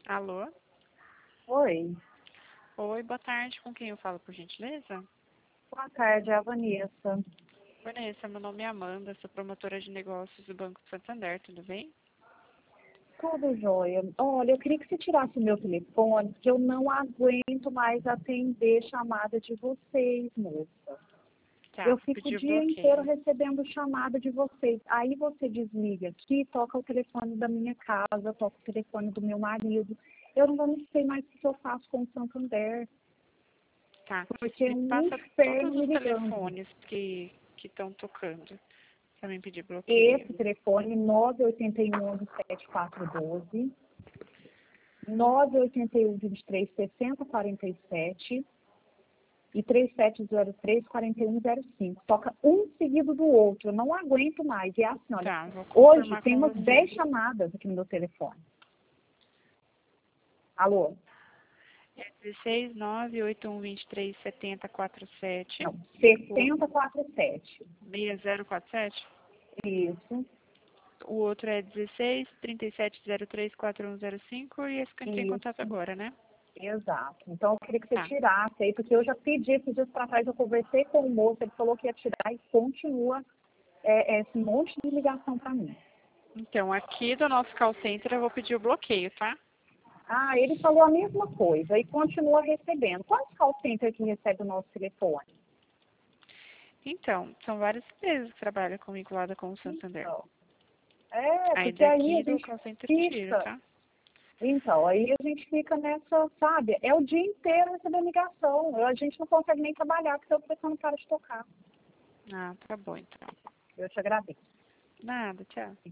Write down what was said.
Alô? Oi, Oi, boa tarde. Com quem eu falo, por gentileza? boa tarde, é a Vanessa. Vanessa, meu nome é Amanda, sou promotora de negócios do Banco Santander, tudo bem? Tudo jóia. Olha, eu queria que você tirasse o meu telefone, porque eu não aguento mais atender chamada de vocês, moça. Tá, Eu vou fico o pedir o dia inteiro bloqueio. recebendo chamada de vocês. Aí você desliga aqui, toca o telefone da minha casa, toca o telefone do meu marido. Eu não sei mais o que eu faço com o Santander, Tá, porque é me um passa todos inferno me os ligando. telefones que estão tocando pra mim pedir bloqueio. Esse telefone 981-7412. 981-23-60-47 e 3703-4105. Toca um seguido do outro. Eu não aguento mais. E é assim, olha, Tá, vou hoje confirmar tem com umas 10 você. chamadas aqui no meu telefone. Alô? É 16981237047. Não, O 6047. 6047. Isso, O outro é 16 37034105 e esse que eu entrei em contato isso, agora, né? exato. Então eu queria que você Tá. tirasse aí, porque eu já pedi esses dias para trás, eu conversei com o moço, ele falou que ia tirar e continua esse monte de ligação para mim. Então, aqui do nosso call center eu vou pedir o bloqueio, tá? Ah, ele falou a mesma coisa e continua recebendo. Quantos call center que recebe o nosso telefone? Então, são várias empresas que trabalham comigo lá da com o Santander. Então, Aí porque aí a daqui do gente call center eu tiro, fica, tá? então, aí a gente fica nessa, sabe? É o dia inteiro recebendo ligação. A gente não consegue nem trabalhar porque o telefone não para de tocar. Ah, tá bom então. Eu te agradeço. Nada, tchau.